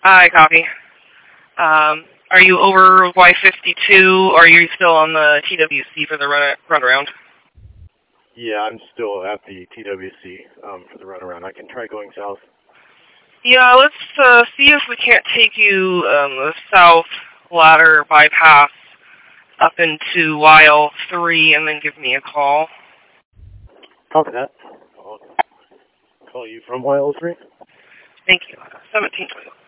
Hi, copy. Are you over Y52, or are you still on the TWC for the runaround? Yeah, I'm still at the TWC for the runaround. I can try going south. Yeah, let's see if we can't take you the south ladder bypass up into YL3 and then give me a call. Copy that. I'll call you from YL3. Thank you. 1720.